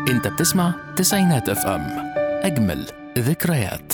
انت بتسمع تسعينات اف ام، اجمل ذكريات.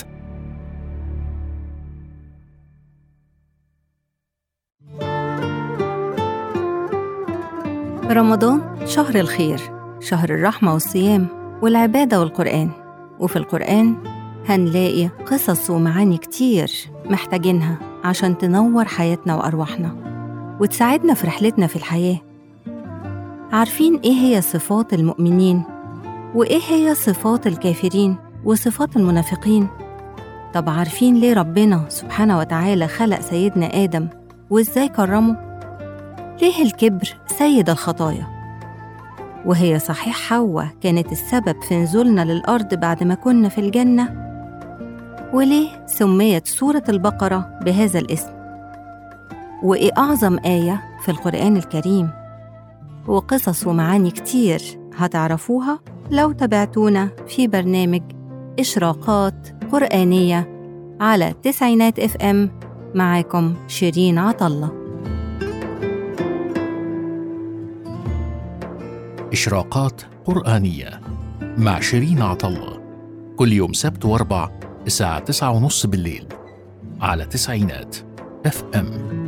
رمضان شهر الخير، شهر الرحمة والصيام والعبادة والقرآن. وفي القرآن هنلاقي قصص ومعاني كتير محتاجينها عشان تنور حياتنا وأرواحنا وتساعدنا في رحلتنا في الحياة. عارفين إيه هي صفات المؤمنين؟ وإيه هي صفات الكافرين وصفات المنافقين؟ طب عارفين ليه ربنا سبحانه وتعالى خلق سيدنا آدم وإزاي كرمه؟ ليه الكبر سيد الخطايا؟ وهي صحيح حواء كانت السبب في نزولنا للأرض بعد ما كنا في الجنة؟ وليه سميت سورة البقرة بهذا الاسم؟ وإيه أعظم آية في القرآن الكريم؟ وقصص ومعاني كتير هتعرفوها لو تابعتونا في برنامج إشراقات قرآنية على تسعينات اف ام. معاكم شيرين عطلة. إشراقات قرآنية مع شيرين عطلة، كل يوم سبت واربع الساعة 9:30 بالليل على تسعينات اف ام.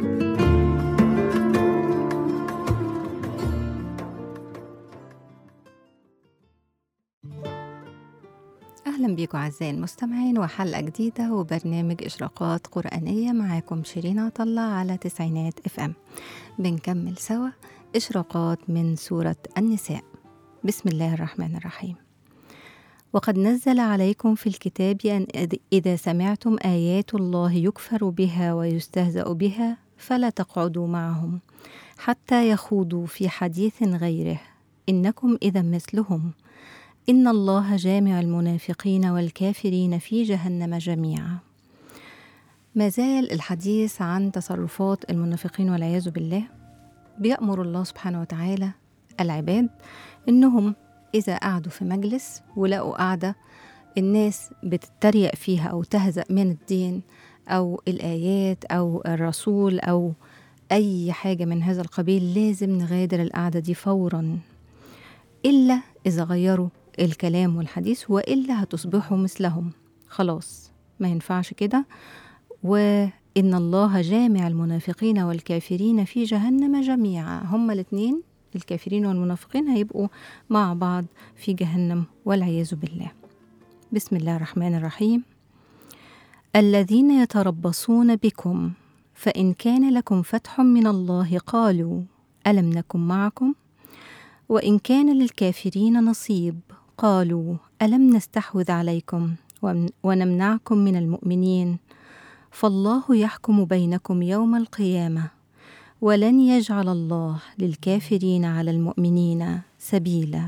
أهلا بيكم أعزائي المستمعين وحلقة جديدة وبرنامج إشراقات قرآنية. معاكم شيرين عطلة على تسعينات اف ام. بنكمل سوا إشراقات من سورة النساء. بسم الله الرحمن الرحيم. وقد نزل عليكم في الكتاب أن إذا سمعتم آيات الله يكفر بها ويستهزأ بها فلا تقعدوا معهم حتى يخوضوا في حديث غيره إنكم إذا مثلهم إن الله جامع المنافقين والكافرين في جهنم جميعا. ما زال الحديث عن تصرفات المنافقين والعياذ بالله. بيأمر الله سبحانه وتعالى العباد إنهم إذا قعدوا في مجلس ولقوا قعدة الناس بتتريق فيها أو تهزأ من الدين أو الآيات أو الرسول أو أي حاجة من هذا القبيل، لازم نغادر القعدة دي فورا، إلا إذا غيروا الكلام والحديث، وإلا هتصبحوا مثلهم. خلاص ما ينفعش كده. وإن الله جامع المنافقين والكافرين في جهنم جميعا. هما الاثنين الكافرين والمنافقين هيبقوا مع بعض في جهنم والعياذ بالله. بسم الله الرحمن الرحيم. الذين يتربصون بكم فإن كان لكم فتح من الله قالوا ألم نكن معكم وإن كان للكافرين نصيب قالوا ألم نستحوذ عليكم ونمنعكم من المؤمنين فالله يحكم بينكم يوم القيامة ولن يجعل الله للكافرين على المؤمنين سبيلا.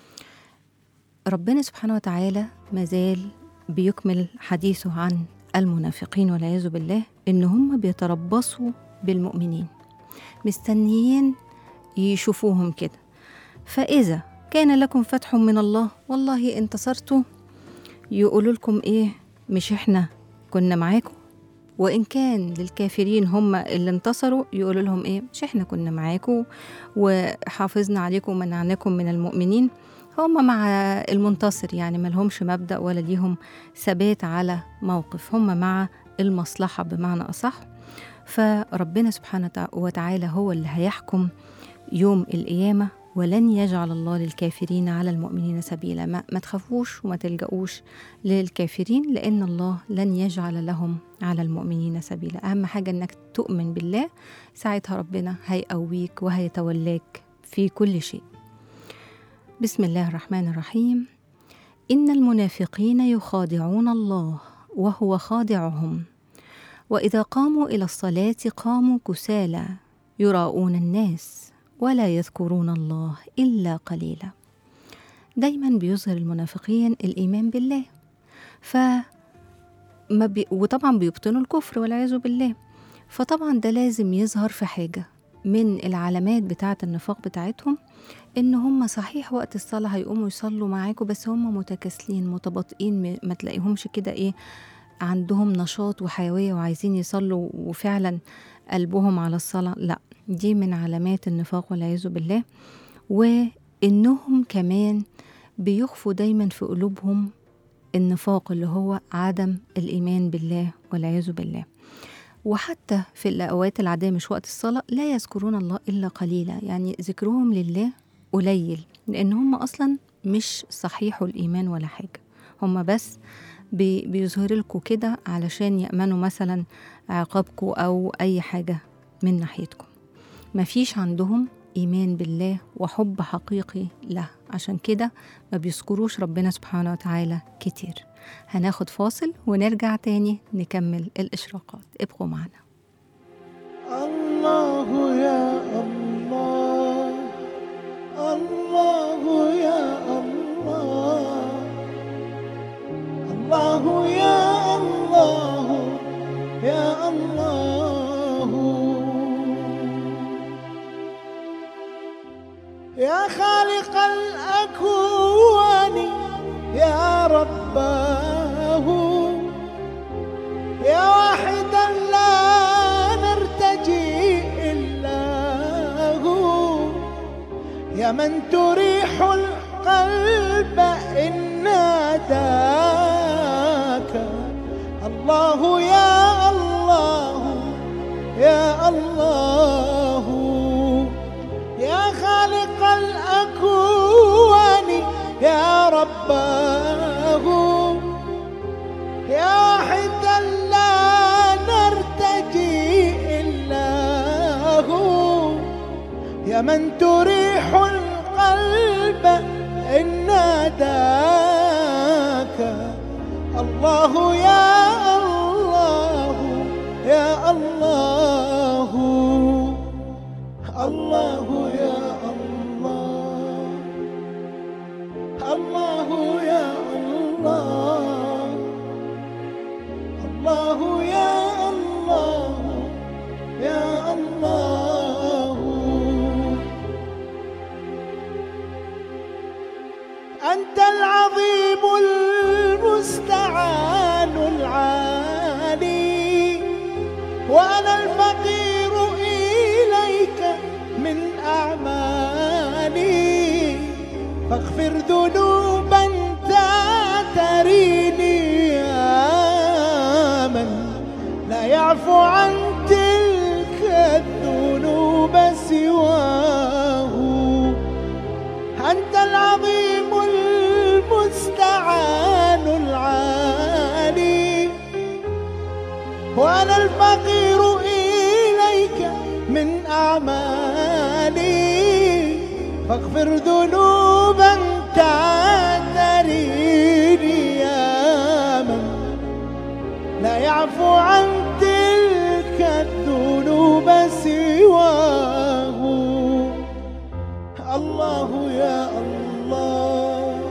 ربنا سبحانه وتعالى مازال بيكمل حديثه عن المنافقين والعياذ بالله، إن هم بيتربصوا بالمؤمنين مستنيين يشوفوهم كده. فإذا كان لكم فتح من الله، والله انتصرتوا، يقولوا لكم إيه؟ مش إحنا كنا معاكم. وإن كان للكافرين هم اللي انتصروا، يقولوا لهم إيه؟ مش إحنا كنا معاكم وحافظنا عليكم ومنعناكم من المؤمنين. هم مع المنتصر، يعني ما لهمش مبدأ ولا ليهم ثبات على موقف، هم مع المصلحة بمعنى أصح. فربنا سبحانه وتعالى هو اللي هيحكم يوم القيامة، ولن يجعل الله للكافرين على المؤمنين سبيلا. ما تخافوش وما تلجأوش للكافرين، لأن الله لن يجعل لهم على المؤمنين سبيلا. أهم حاجة أنك تؤمن بالله، ساعتها ربنا هيقويك وهيتولاك في كل شيء. بسم الله الرحمن الرحيم. إن المنافقين يخادعون الله وهو خادعهم وإذا قاموا إلى الصلاة قاموا كسالى يراءون الناس ولا يذكرون الله إلا قليلا. دايما بيظهر المنافقين الإيمان بالله، وطبعا بيبطنوا الكفر والعياذ بالله. فطبعا ده لازم يظهر في حاجة من العلامات بتاعة النفاق بتاعتهم، إن هم صحيح وقت الصلاة هيقوموا يصلوا معاكم، بس هم متكاسلين متباطئين، ما تلاقيهمش كده إيه عندهم نشاط وحيوية وعايزين يصلوا وفعلا قلبهم على الصلاة. لا، دي من علامات النفاق والعياذ بالله. وإنهم كمان بيخفوا دايما في قلوبهم النفاق اللي هو عدم الإيمان بالله والعياذ بالله. وحتى في الأوقات العادية مش وقت الصلاة لا يذكرون الله إلا قليلا، يعني ذكرهم لله قليل، لأن هم أصلا مش صحيح الإيمان ولا حاجة، هم بس بيظهر لكم كده علشان يأمنوا مثلا عقابكم أو أي حاجة من ناحيتكم. مفيش عندهم إيمان بالله وحب حقيقي له، عشان كده ما بيذكروش ربنا سبحانه وتعالى كتير. هناخد فاصل ونرجع تاني نكمل الإشراقات، ابقوا معنا. الله يا الله، الله يا الله، الله يا الله يا الله، يا خالق الأكوان يا رباه، يا واحدا لا نرتجي إلا هو، يا من تريح القلب إن ناداك. الله يا الله يا الله، يا خالق الأكوان يا رباه، يا واحدا لا نرتجي إلا هو، يا من تريح القلب إن ناداك. الله يا الله يا الله، الله يا الله، الله يا الله، الله يا الله يا الله. أنت العظيم المستعان العالي، وأنا الفقير إليك من أعمالي، فاغفر ذنوبا تعتريني يا من لا يعفو عن تلك الذنوب سواه. أنت العظيم المستعان العالي، وأنا الفقير إليك من أعمالي، فاغفر ذنوبا تعتريني يا من لا يعفو عن تلك الذنوب سواه. الله يا الله،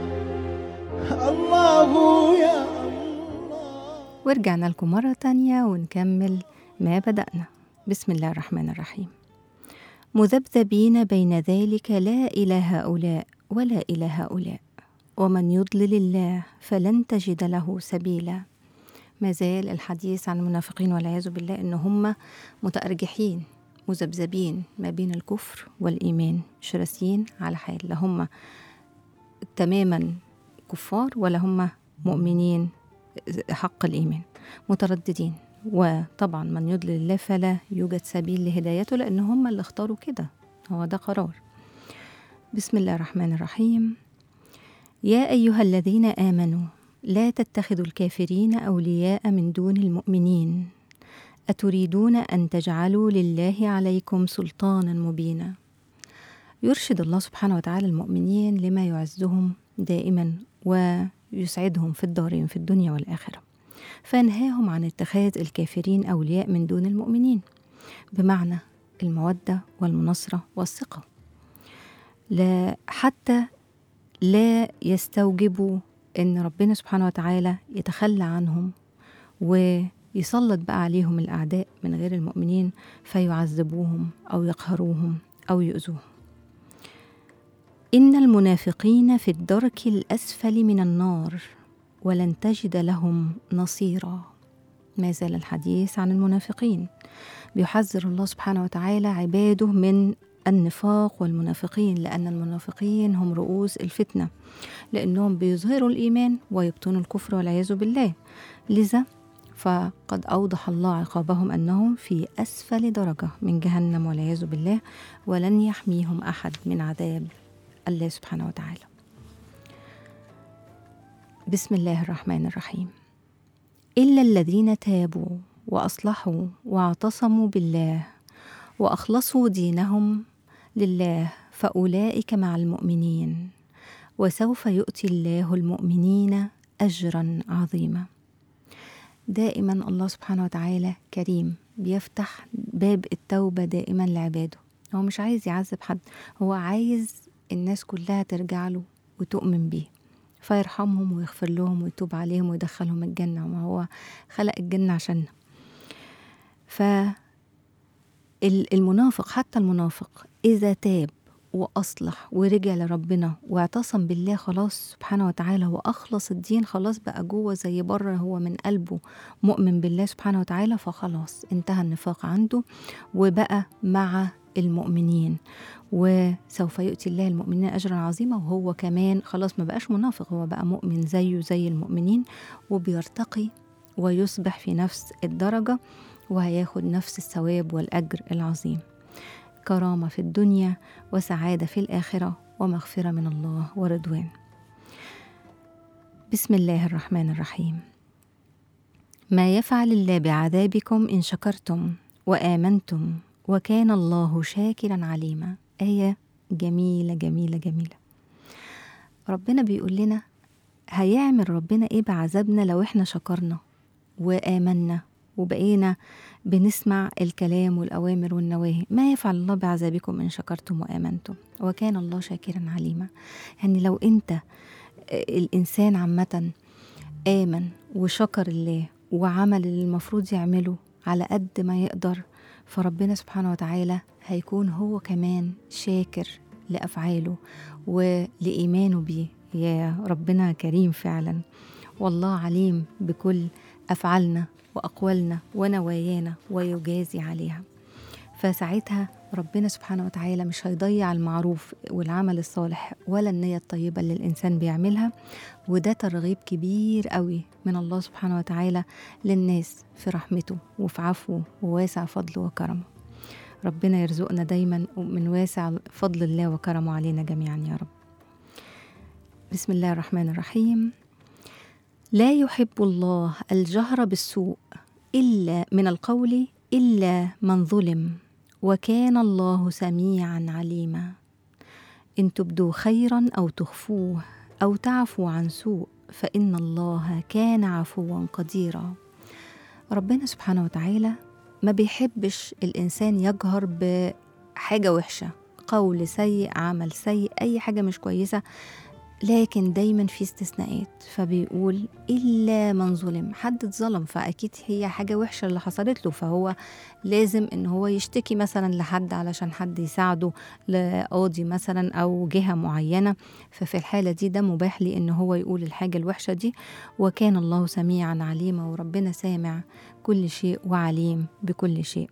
الله يا الله. ورجعنا لكم مرة تانية ونكمل ما بدأنا. بسم الله الرحمن الرحيم. مذبذبين بين ذلك لا إلى هؤلاء ولا إلى هؤلاء، ومن يضلل الله فلن تجد له سبيلا. ما زال الحديث عن المنافقين والعياذ بالله إن هم متأرجحين مذبذبين ما بين الكفر والإيمان، مش راسيين على حال، لا هم تماما كفار ولا هم مؤمنين حق الإيمان، مترددين. وطبعا من يضلل الله فلا يوجد سبيل لهدايته، لأن هم اللي اختاروا كده، هو ده قرار. بسم الله الرحمن الرحيم. يا أيها الذين آمنوا لا تتخذوا الكافرين أولياء من دون المؤمنين، أتريدون أن تجعلوا لله عليكم سلطانا مبينا. يرشد الله سبحانه وتعالى المؤمنين لما يعزهم دائما ويسعدهم في الدارين في الدنيا والآخرة، فينهاهم عن اتخاذ الكافرين أولياء من دون المؤمنين، بمعنى المودة والمناصرة والثقة، حتى لا يستوجبوا أن ربنا سبحانه وتعالى يتخلى عنهم ويسلط بقى عليهم الأعداء من غير المؤمنين فيعذبوهم أو يقهروهم أو يؤذوهم. إن المنافقين في الدرك الأسفل من النار ولن تجد لهم نصيرا. ما زال الحديث عن المنافقين، بيحذر الله سبحانه وتعالى عباده من النفاق والمنافقين، لأن المنافقين هم رؤوس الفتنة، لأنهم بيظهروا الإيمان ويبطنوا الكفر والعياذ بالله. لذا فقد أوضح الله عقابهم أنهم في أسفل درجة من جهنم والعياذ بالله، ولن يحميهم أحد من عذاب الله سبحانه وتعالى. بسم الله الرحمن الرحيم. إلا الذين تابوا وأصلحوا واعتصموا بالله وأخلصوا دينهم لله فأولئك مع المؤمنين وسوف يؤتي الله المؤمنين أجرا عظيما. دائما الله سبحانه وتعالى كريم، بيفتح باب التوبة دائما لعباده. هو مش عايز يعذب حد، هو عايز الناس كلها ترجع له وتؤمن بيه، فيرحمهم ويغفر لهم ويتوب عليهم ويدخلهم الجنة، وما هو خلق الجنة عشاننا. فالمنافق، حتى المنافق إذا تاب وأصلح ورجع لربنا واعتصم بالله خلاص سبحانه وتعالى وأخلص الدين، خلاص بقى جوه زي بره، هو من قلبه مؤمن بالله سبحانه وتعالى، فخلاص انتهى النفاق عنده وبقى مع المؤمنين، وسوف يؤتي الله المؤمنين أجرا عظيما. وهو كمان خلاص ما بقاش منافق، هو بقى مؤمن زيه زي المؤمنين، وبيرتقي ويصبح في نفس الدرجة، وهياخد نفس الثواب والأجر العظيم، كرامة في الدنيا وسعادة في الآخرة ومغفرة من الله ورضوان. بسم الله الرحمن الرحيم. ما يفعل الله بعذابكم إن شكرتم وآمنتم وكان الله شاكرا عليما. آية جميلة جميلة جميلة. ربنا بيقول لنا هيعمل ربنا إيه بعذابنا لو إحنا شكرنا وآمنا وبقينا بنسمع الكلام والأوامر والنواهي. ما يفعل الله بعذابكم إن شكرتم وآمنتم وكان الله شاكرا عليما. يعني لو أنت الإنسان عامة آمن وشكر الله وعمل اللي المفروض يعمله على قد ما يقدر، فربنا سبحانه وتعالى هيكون هو كمان شاكر لأفعاله ولإيمانه بيه. يا ربنا كريم فعلا، والله عليم بكل أفعالنا وأقوالنا ونوايانا ويجازي عليها. فساعتها ربنا سبحانه وتعالى مش هيضيع المعروف والعمل الصالح ولا النية الطيبة اللي الإنسان بيعملها. وده ترغيب كبير قوي من الله سبحانه وتعالى للناس في رحمته وفي عفوه وواسع فضله وكرمه. ربنا يرزقنا دايما من واسع فضل الله وكرمه علينا جميعا يا رب. بسم الله الرحمن الرحيم. لا يحب الله الجهر بالسوء إلا من القول إلا من ظلم وكان الله سميعا عليما. إن تبدوا خيرا أو تخفوه أو تعفوا عن سوء فإن الله كان عفوا قديرا. ربنا سبحانه وتعالى ما بيحبش الإنسان يجهر بحاجة وحشة، قول سيء، عمل سيء، أي حاجة مش كويسة، لكن دايما في استثناءات. فبيقول إلا من ظلم، حد اتظلم فأكيد هي حاجة وحشة اللي حصلت له، فهو لازم إن هو يشتكي مثلا لحد علشان حد يساعده، لقاضي مثلا أو جهة معينة. ففي الحالة دي ده مباح لي إن هو يقول الحاجة الوحشة دي. وكان الله سميعا عليما، وربنا سامع كل شيء وعليم بكل شيء.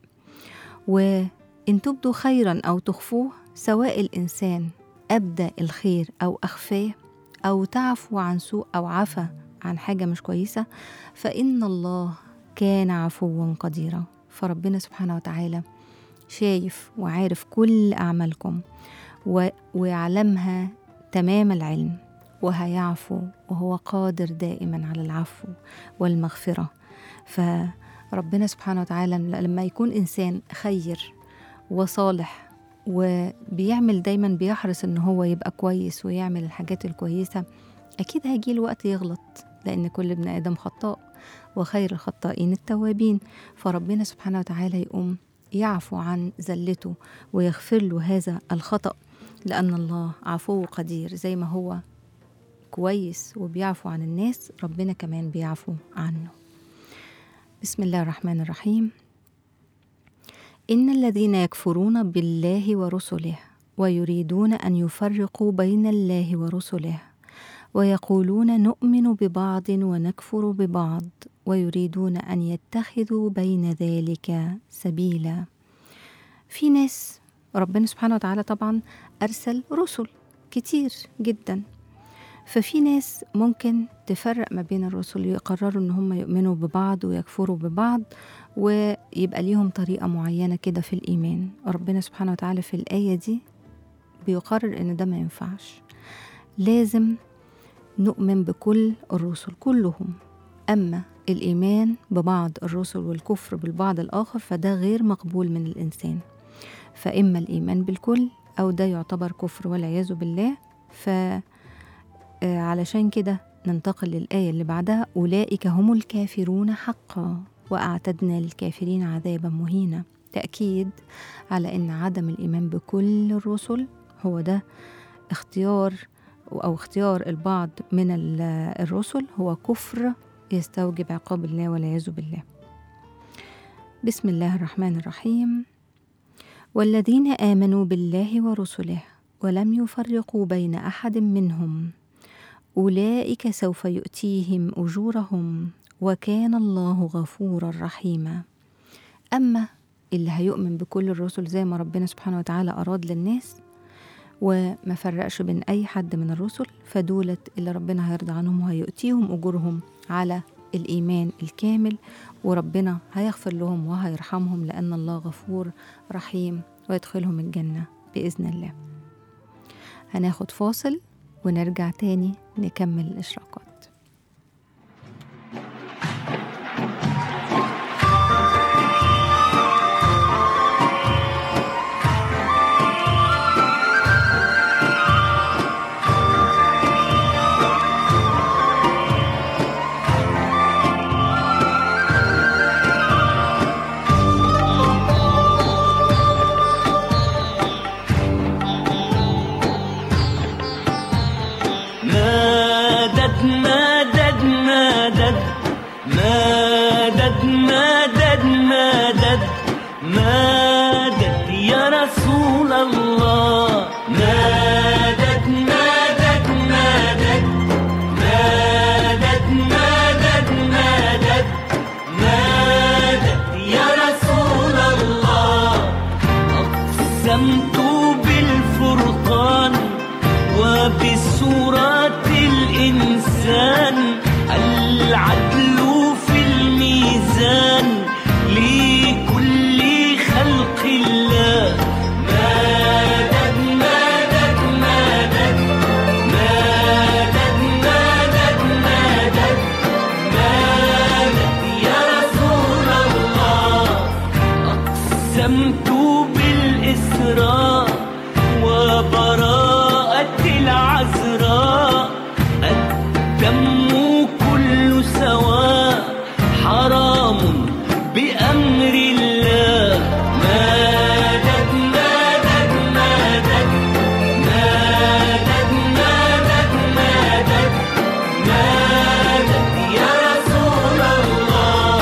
وإن تبدوا خيرا أو تخفوه، سواء الإنسان أبدأ الخير أو أخفاه أو تعفو عن سوء أو عفى عن حاجة مش كويسة، فإن الله كان عفوا قديرا. فربنا سبحانه وتعالى شايف وعارف كل أعمالكم ويعلمها تمام العلم، وهيعفو، وهو قادر دائما على العفو والمغفرة. فربنا سبحانه وتعالى لما يكون إنسان خير وصالح وبيعمل دايما، بيحرص ان هو يبقى كويس ويعمل الحاجات الكويسة، اكيد هيجيله وقت يغلط، لان كل ابن ادم خطاء وخير الخطائين التوابين. فربنا سبحانه وتعالى يقوم يعفو عن زلته ويغفر له هذا الخطأ، لان الله عفو قدير. زي ما هو كويس وبيعفو عن الناس، ربنا كمان بيعفو عنه. بسم الله الرحمن الرحيم. إن الذين يكفرون بالله ورسله ويريدون أن يفرقوا بين الله ورسله ويقولون نؤمن ببعض ونكفر ببعض ويريدون أن يتخذوا بين ذلك سبيلا. في ناس ربنا سبحانه وتعالى طبعا أرسل رسل كتير جدا، ففي ناس ممكن تفرق ما بين الرسل، يقرروا ان هم يؤمنوا ببعض ويكفروا ببعض، ويبقى ليهم طريقة معينة كده في الإيمان. ربنا سبحانه وتعالى في الآية دي بيقرر ان ده ما ينفعش، لازم نؤمن بكل الرسل كلهم. أما الإيمان ببعض الرسل والكفر بالبعض الآخر فده غير مقبول من الإنسان، فإما الإيمان بالكل أو ده يعتبر كفر والعياذ بالله. علشان كده ننتقل للآية اللي بعدها: أولئك هم الكافرون حقا وأعتدنا للكافرين عذابا مهينا. تأكيد على أن عدم الإيمان بكل الرسل هو ده اختيار البعض من الرسل هو كفر يستوجب عقاب الله والعياذ بالله. بسم الله الرحمن الرحيم: والذين آمنوا بالله ورسله ولم يفرقوا بين أحد منهم أولئك سوف يؤتيهم أجورهم وكان الله غفورا رحيما. أما اللي هيؤمن بكل الرسل زي ما ربنا سبحانه وتعالى أراد للناس وما فرقش بين أي حد من الرسل، فدولت اللي ربنا هيرضى عنهم وهيؤتيهم أجورهم على الإيمان الكامل، وربنا هيغفر لهم وهيرحمهم لأن الله غفور رحيم ويدخلهم الجنة بإذن الله. هناخد فاصل ونرجع تاني نكمل الإشراقات. مادت يا رسول الله، مادت مادت مادت مادت مادت مادت مادت يا رسول الله. أقسمت بالفرقان وبسورة الإنسان العدل في الميزان لكل خلق الله. مادت مادت مادت مادت مادت مادت مادت يا رسول الله. أقسمت بالإسراء وبراءة العذراء، الدم كل سواء حرام بأمر الله. مادت مادت مادت مادت مادت مادت مادت يا رسول الله.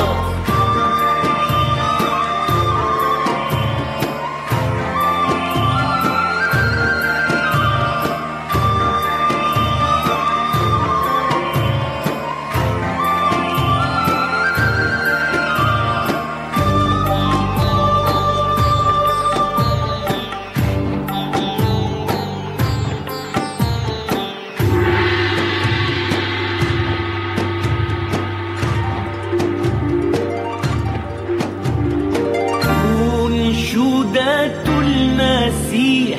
أنشودة المسيح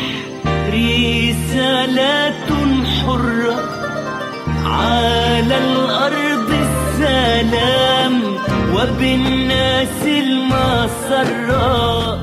رسالة حرة على الأرض السلام وبالناس المسرة.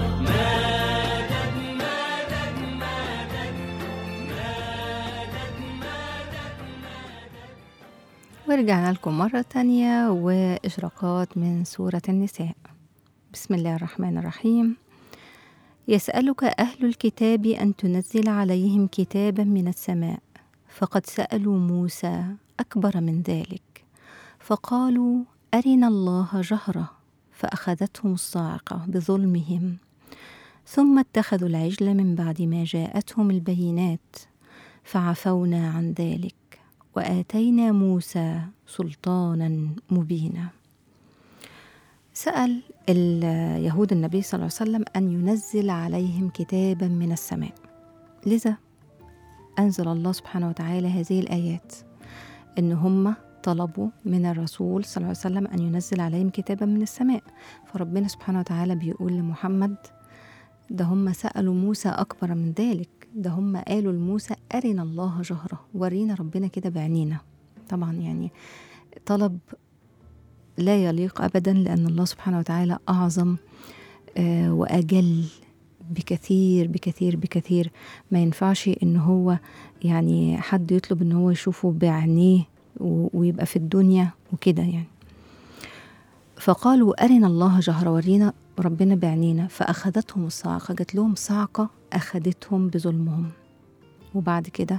ورجعنا لكم مرة تانية وإشراقات من سورة النساء. بسم الله الرحمن الرحيم: يسألك أهل الكتاب أن تنزل عليهم كتابا من السماء، فقد سألوا موسى أكبر من ذلك فقالوا أرنا الله جهرة فأخذتهم الصاعقة بظلمهم، ثم اتخذوا العجل من بعد ما جاءتهم البينات فعفونا عن ذلك وآتينا موسى سلطانا مبينا. سأل اليهود النبي صلى الله عليه وسلم أن ينزل عليهم كتابا من السماء، لذا أنزل الله سبحانه وتعالى هذه الآيات، إن هم طلبوا من الرسول صلى الله عليه وسلم أن ينزل عليهم كتابا من السماء. فربنا سبحانه وتعالى بيقول لمحمد ده هم سألوا موسى أكبر من ذلك، ده هم قالوا لموسى أرنا الله جهرة، ورينا ربنا كده بعينينا. طبعا يعني طلب لا يليق أبدا، لأن الله سبحانه وتعالى أعظم وأجل بكثير بكثير بكثير. ما ينفعش إن هو يعني حد يطلب إن هو يشوفه بعينيه ويبقى في الدنيا وكده يعني. فقالوا أرنا الله جهرة، ورينا ربنا بعينينا. فأخذتهم الصاعقة، جات لهم صاعقة أخذتهم بظلمهم. وبعد كده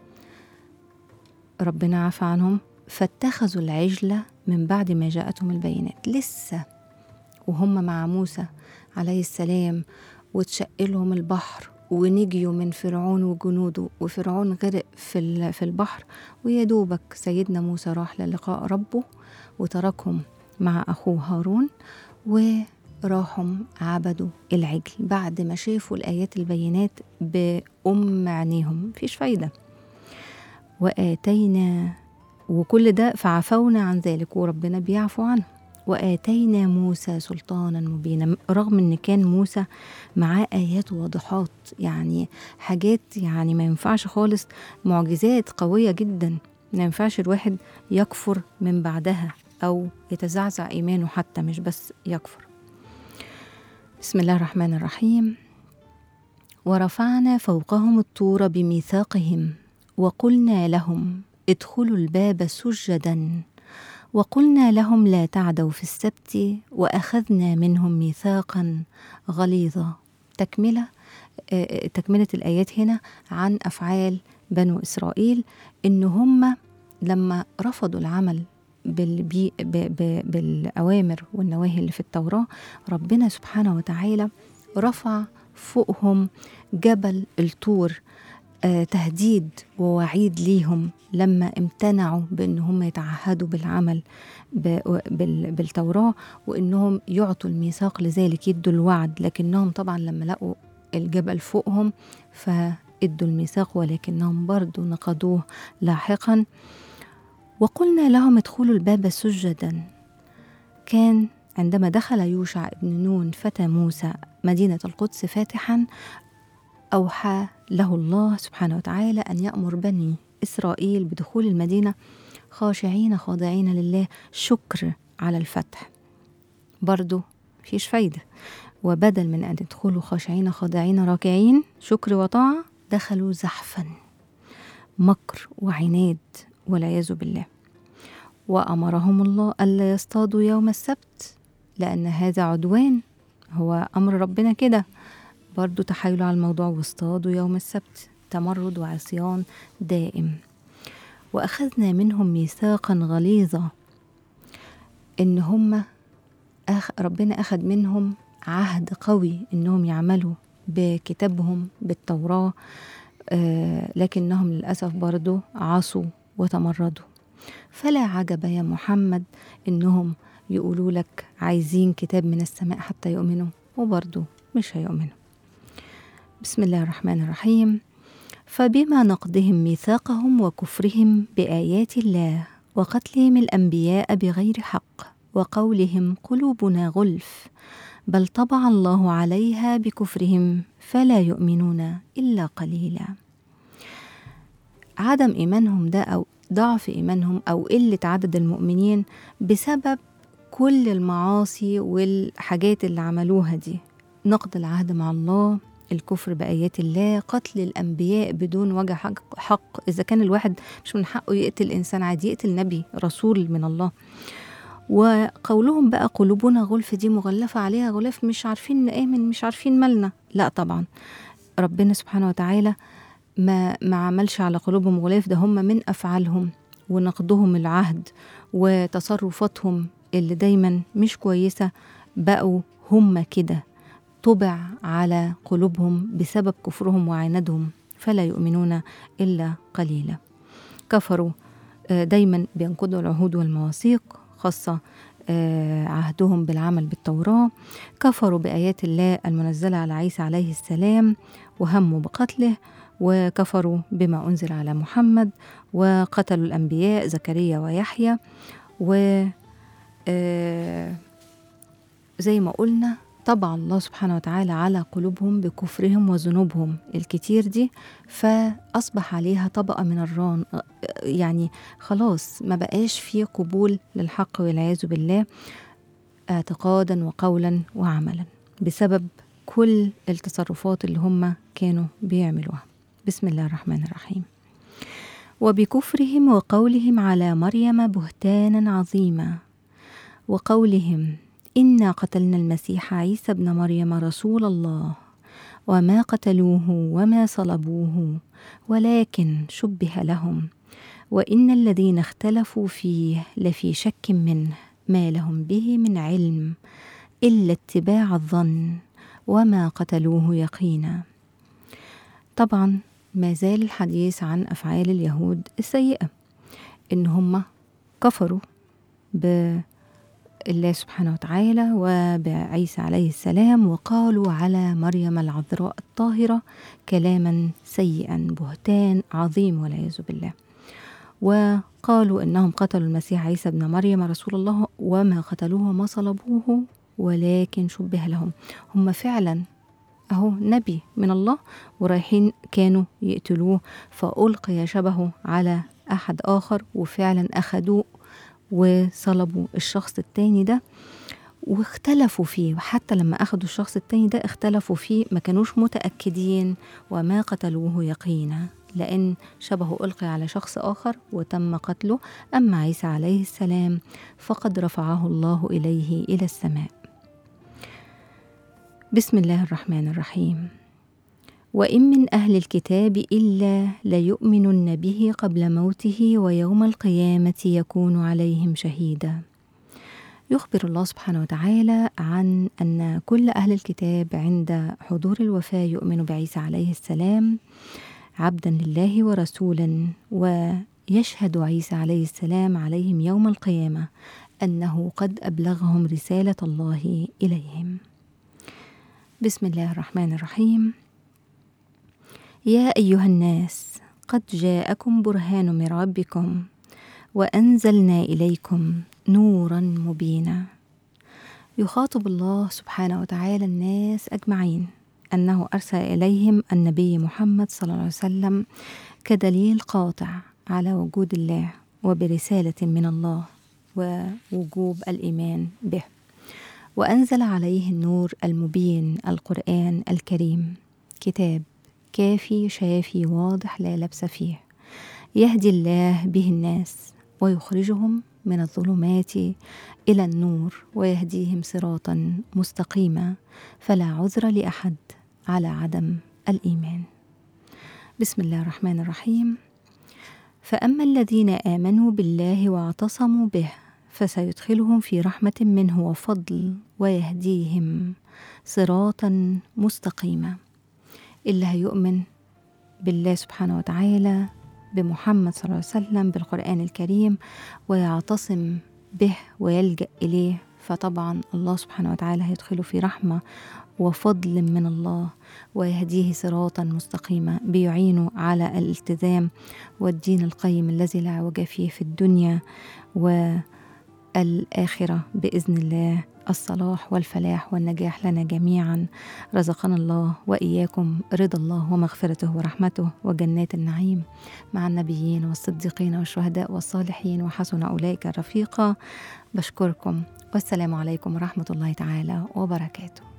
ربنا عفى عنهم، فاتخذوا العجلة من بعد ما جاءتهم البينات. لسه وهم مع موسى عليه السلام واتشق لهم البحر ونجيوا من فرعون وجنوده، وفرعون غرق في البحر، ويدوبك سيدنا موسى راح للقاء ربه وتركهم مع أخوه هارون، وراحوا عبدوا العجل بعد ما شافوا الآيات البينات بأم عينيهم. مفيش فايدة. وآتينا، وكل ده فعفونا عن ذلك، وربنا بيعفو عنه. وآتينا موسى سلطانا مبينا، رغم ان كان موسى معاه آيات واضحات، يعني حاجات يعني ما ينفعش خالص، معجزات قوية جدا ما ينفعش الواحد يكفر من بعدها أو يتزعزع إيمانه، حتى مش بس يكفر. بسم الله الرحمن الرحيم. ورفعنا فوقهم الطور بميثاقهم وقلنا لهم ادخلوا الباب سجدا وقلنا لهم لا تعدوا في السبت وأخذنا منهم ميثاقا غليظا. تكملة الآيات هنا عن أفعال بنو إسرائيل، إن هم لما رفضوا العمل بالأوامر والنواهي اللي في التوراة، ربنا سبحانه وتعالى رفع فوقهم جبل الطور، تهديد ووعيد ليهم لما امتنعوا بأن هم يتعهدوا بالعمل بالتوراة، وأنهم يعطوا الميثاق لذلك، يدوا الوعد. لكنهم طبعا لما لقوا الجبل فوقهم فادوا الميثاق، ولكنهم برضو نقضوه لاحقا. وقلنا لهم ادخلوا الباب سجدا. كان عندما دخل يوشع ابن نون فتى موسى مدينة القدس فاتحا، أوحى له الله سبحانه وتعالى أن يأمر بني إسرائيل بدخول المدينة خاشعين خاضعين لله، شكر على الفتح. برضو فيش فايدة. وبدل من أن يدخلوا خاشعين خاضعين راكعين شكر وطاعة، دخلوا زحفا، مكر وعناد والعياذ بالله. وأمرهم الله ألا يصطادوا يوم السبت، لأن هذا عدوان، هو أمر ربنا كده. برضو تحايلوا على الموضوع واصطادوا يوم السبت، تمرد وعصيان دائم. وأخذنا منهم ميثاقا غليظا، إن هم ربنا أخذ منهم عهد قوي إنهم يعملوا بكتابهم بالتوراة، لكنهم للأسف برضو عصوا وتمردوا. فلا عجب يا محمد إنهم يقولوا لك عايزين كتاب من السماء حتى يؤمنوا، وبرضو مش هيؤمنوا. بسم الله الرحمن الرحيم. فبما نقضهم ميثاقهم وكفرهم بآيات الله وقتلهم الأنبياء بغير حق وقولهم قلوبنا غلف بل طبع الله عليها بكفرهم فلا يؤمنون إلا قليلا. عدم إيمانهم ده أو ضعف إيمانهم أو قلة عدد المؤمنين بسبب كل المعاصي والحاجات اللي عملوها دي، نقض العهد مع الله، الكفر بآيات الله، قتل الأنبياء بدون وجه حق. إذا كان الواحد مش من حقه يقتل إنسان عادي، يقتل نبي رسول من الله. وقولهم بقى قلوبنا غلف، دي مغلفة عليها غلاف، مش عارفين نآمن، مش عارفين مالنا. لا طبعا ربنا سبحانه وتعالى ما عملش على قلوبهم غلاف، ده هم من أفعالهم ونقضهم العهد وتصرفاتهم اللي دايما مش كويسة بقوا هم كده، طبع على قلوبهم بسبب كفرهم وعنادهم فلا يؤمنون إلا قليلا. كفروا، دايما بينقضوا العهود والمواثيق، خاصة عهدهم بالعمل بالتوراة، كفروا بآيات الله المنزلة على عيسى عليه السلام وهموا بقتله، وكفروا بما أنزل على محمد، وقتلوا الأنبياء زكريا ويحيى، زي ما قلنا طبع الله سبحانه وتعالى على قلوبهم بكفرهم وذنوبهم الكتير دي، فأصبح عليها طبقة من الران، يعني خلاص ما بقاش في قبول للحق والعياذ بالله اعتقادا وقولا وعملا بسبب كل التصرفات اللي هم كانوا بيعملوها. بسم الله الرحمن الرحيم. وبكفرهم وقولهم على مريم بهتانا عظيما، وقولهم إنا قتلنا المسيح عيسى ابن مريم رسول الله وما قتلوه وما صلبوه ولكن شبه لهم وإن الذين اختلفوا فيه لفي شك منه ما لهم به من علم إلا اتباع الظن وما قتلوه يقينا. طبعا ما زال الحديث عن أفعال اليهود السيئة، إن هم كفروا بالله سبحانه وتعالى وبعيسى عليه السلام، وقالوا على مريم العذراء الطاهرة كلاما سيئا بهتان عظيم والعياذ بالله، وقالوا إنهم قتلوا المسيح عيسى ابن مريم رسول الله وما قتلوه وما صلبوه ولكن شبه لهم. هم فعلا أهو نبي من الله ورايحين كانوا يقتلوه، فألقي شبهه على أحد آخر وفعلا أخدوه وصلبوا الشخص التاني ده واختلفوا فيه، وحتى لما أخدوا الشخص التاني ده اختلفوا فيه، ما كانوش متأكدين وما قتلوه يقينا، لأن شبهه ألقي على شخص آخر وتم قتله. أما عيسى عليه السلام فقد رفعه الله إليه إلى السماء. بسم الله الرحمن الرحيم. وإن من أهل الكتاب إلا ليؤمنن به قبل موته ويوم القيامة يكون عليهم شهيدا. يخبر الله سبحانه وتعالى عن أن كل أهل الكتاب عند حضور الوفاة يؤمن بعيسى عليه السلام عبدا لله ورسولا، ويشهد عيسى عليه السلام عليهم يوم القيامة أنه قد أبلغهم رسالة الله إليهم. بسم الله الرحمن الرحيم. يا أيها الناس قد جاءكم برهان من ربكم وأنزلنا إليكم نورا مبينا. يخاطب الله سبحانه وتعالى الناس أجمعين أنه أرسل إليهم النبي محمد صلى الله عليه وسلم كدليل قاطع على وجود الله وبرسالة من الله ووجوب الإيمان به، وأنزل عليه النور المبين القرآن الكريم، كتاب كافي شافي واضح لا لبس فيه، يهدي الله به الناس ويخرجهم من الظلمات إلى النور ويهديهم صراطا مستقيما، فلا عذر لأحد على عدم الإيمان. بسم الله الرحمن الرحيم. فأما الذين آمنوا بالله واعتصموا به فسيدخلهم في رحمة منه وفضل ويهديهم صراطا مستقيما. اللي هيؤمن بالله سبحانه وتعالى بمحمد صلى الله عليه وسلم بالقرآن الكريم ويعتصم به ويلجأ إليه، فطبعا الله سبحانه وتعالى هيدخله في رحمة وفضل من الله ويهديه صراطا مستقيما بيعينه على الالتزام والدين القيم الذي لا عوج فيه في الدنيا والآخرة بإذن الله، الصلاح والفلاح والنجاح لنا جميعا. رزقنا الله وإياكم رضا الله ومغفرته ورحمته وجنات النعيم مع النبيين والصديقين والشهداء والصالحين وحسن أولئك رفيقا. بشكركم والسلام عليكم ورحمة الله تعالى وبركاته.